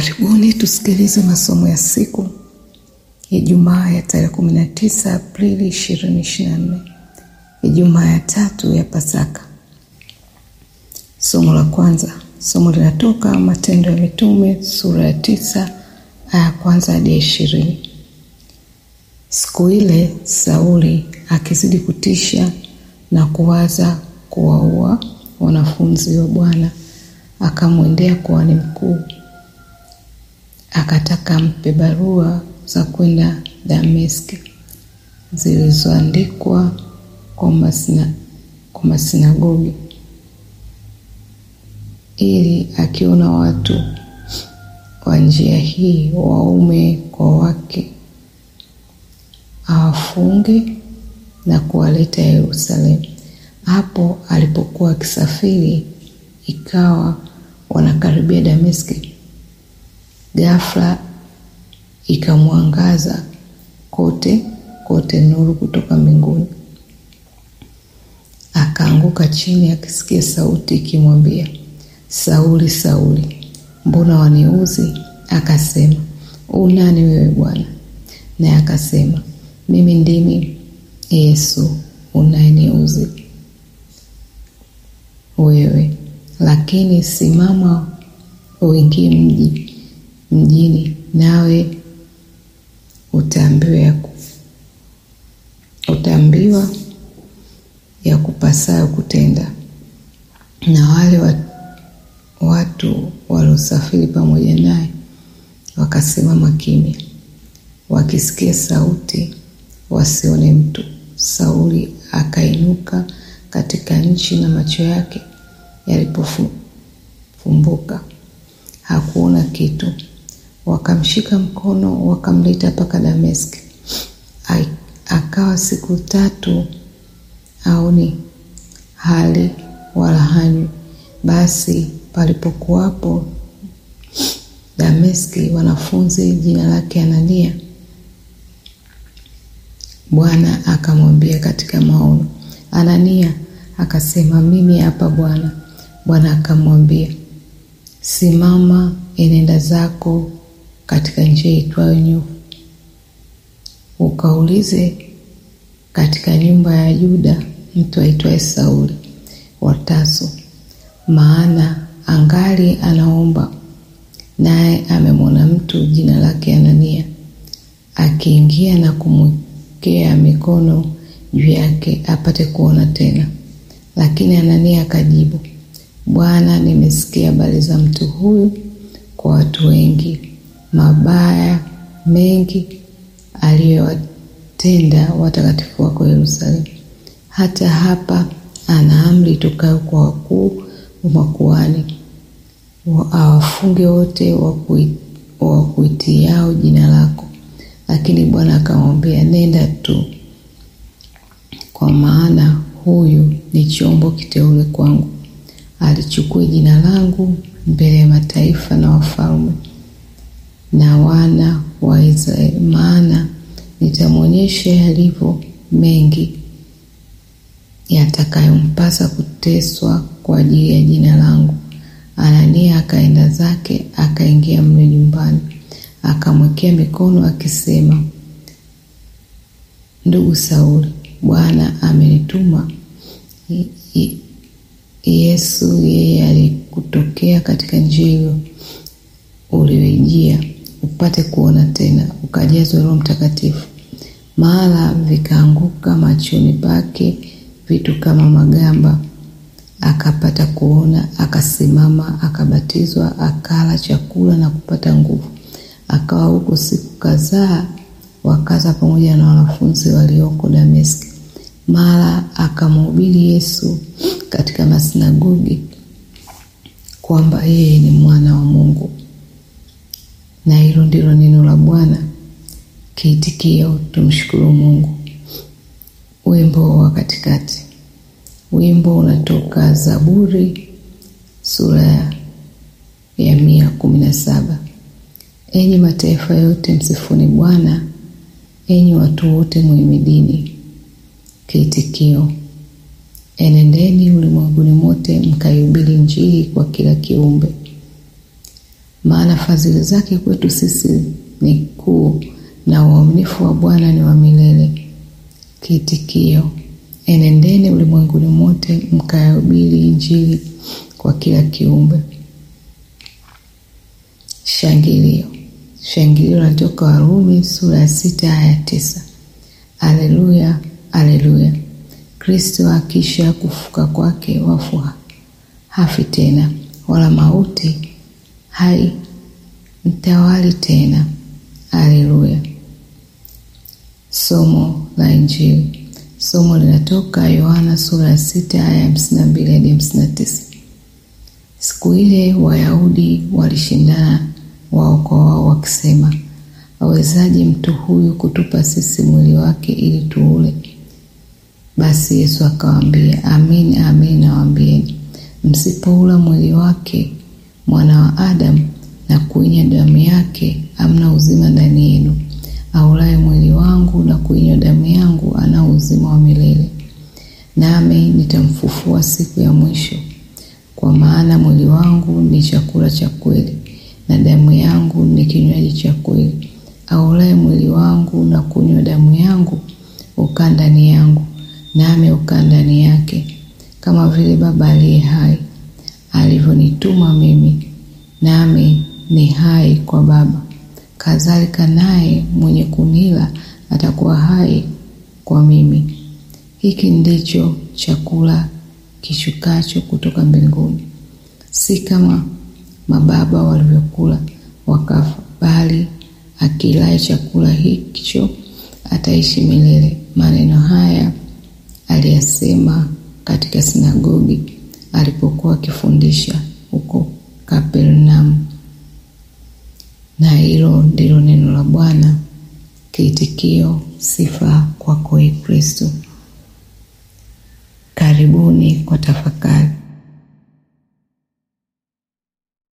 Karibuni tusikilize masomo ya siku Ijumaa ya tarehe 19 Aprili 2024, Ijumaa ya tatu ya Pasaka. Somo la kwanza. Somo linatoka Matendo ya Mitume sura ya 9 aya kwanza hadi 20. Siku ile Sauli akizidi kutisha na kuwaza kuwaua wanafunzi wa Bwana, akamwendea kuhani mkuu, akataka ampe barua za kwenda Dameski zilizoandikwa kwa masinagogi, ili akiona watu wa njia hii, waume kwa wake, awafunge na kuwaleta Yerusalemu. Hapo alipokuwa akisafiri, ikawa wanakaribia Dameski, ghafla ikamwangaza kote nuru kutoka mbinguni. Akaanguka chini akisikia sauti ikimwambia, Sauli, Sauli, mbona waniudhi? Akasema, unani wewe Bwana? Naye akasema, mimi ndimi Yesu unayeniudhi wewe, lakini simama uingie mjini, nawe utaambiwa ya kupasayo kutenda. Na wale watu waliosafiri pamoja naye wakasimama kimya, wakisikia sauti, wasione mtu. Sauli akainuka katika nchi, na macho yake yalipofumbuka hakuona kitu. Wakamshika mkono, wakamleta mpaka Dameski. Akawa siku 3 haoni hali wala hanywi. Basi palipokuwapo Dameski wanafunzi jina lake Anania, Bwana akamwambia katika maono, Anania. Akasema, mimi hapa Bwana. Bwana akamwambia, simama, enenda zako katika njia itwayo Nyofu, ukaulize katika nyumba ya Yuda mtu aitwaye Sauli wa Tarso, maana angali anaomba, naye amemwona mtu jina lake Anania akiingia na kumwekea mikono juu yake apate kuona tena. Lakini Anania akajibu, Bwana, nimesikia habari za mtu huyu kwa watu wengi, mabaya mengi aliyowatenda watakatifu wako Yerusalemu. Hata hapa ana amri itokayo kwa wakuu wa makuhani, awafunge wote wakuitiao jina lako. Lakini Bwana akamwambia, nenda tu, kwa maana huyu ni chombo kiteule kwangu, alichukue jina langu mbele ya mataifa na wafalme na wana wa Israeli, maana nitamwonyesha yalivyo mengi yatakayompasa kuteswa kwa ajili ya jina langu. Anania akaenda zake, akaingia mle nyumbani, akamwekea mikono akisema, ndugu Sauli, Bwana amenituma Yesu, yeye alikutokea katika njia hiyo uliyoijia, upate kuona tena, ukajazwa Roho Mtakatifu. Mara vikaanguka machoni pake vitu kama magamba, akapata kuona, akasimama, akabatizwa, akala chakula na kupata nguvu. Akawa huko siku kadhaa, wakaza pamoja na wanafunzi walioko Dameski. Mara akamhubiri Yesu katika masinagogi kwamba yeye ni mwana wa Mungu. Na hilo ndilo neno la Bwana. Kiitikio, tumshukuru Mungu. Wimbo wa katikati. Wimbo unatoka Zaburi sura ya 117. Enyi mataifa yote, msifuni Bwana, enyi watu wote muhimidini. Kiitikio, enendeni ulimwenguni mote, mkaihubiri Injili kwa kila kiumbe. maana fadhili zake kwetu sisi ni kuu na uaminifu wa Bwana ni wa milele. Kiitikio: enendeni ulimwenguni mote mkahubiri Injili kwa kila kiumbe. Shangilio. Shangilio linatoka Warumi sura ya 6 aya 9. Haleluya, haleluya. Kristo akisha kufuka kwake wafu hafi tena, wala mauti hai mtawali tena. Haleluya. Somo la Injili. Somo linatoka Yohana sura ya 6 aya 52 hadi 59. Siku ile Wayahudi walishindana wao kwa wao wakisema, awezaje mtu huyu kutupa sisi mwili wake ili tuule? Basi Yesu akawaambia, amin amin nawaambieni, msipoula mwili wake mwana wa Adamu na kuinywa damu yake, hamna uzima ndani yenu. Aulaye mwili wangu na kuinywa damu yangu ana uzima wa milele, nami nitamfufua siku ya mwisho. Kwa maana mwili wangu ni chakula cha kweli na damu yangu ni kinywaji cha kweli. Aulaye mwili wangu na kunywa damu yangu ukaa ndani yangu, nami ukaa ndani yake, kama vile Baba aliye hai alivyonituma mimi, nami ni hai kwa Baba, kadhalika naye mwenye kunila atakuwa hai kwa mimi. Hiki ndicho chakula kishukacho kutoka mbinguni, si kama mababa walivyokula wakafa, bali akilaye chakula hicho ataishi milele. Maneno haya aliyasema katika sinagogi alipokuwa akifundisha huko Kapernaum. Na hilo ndilo neno la Bwana. Kiitikio: sifa kwako Kristo. Karibuni kwa tafakari.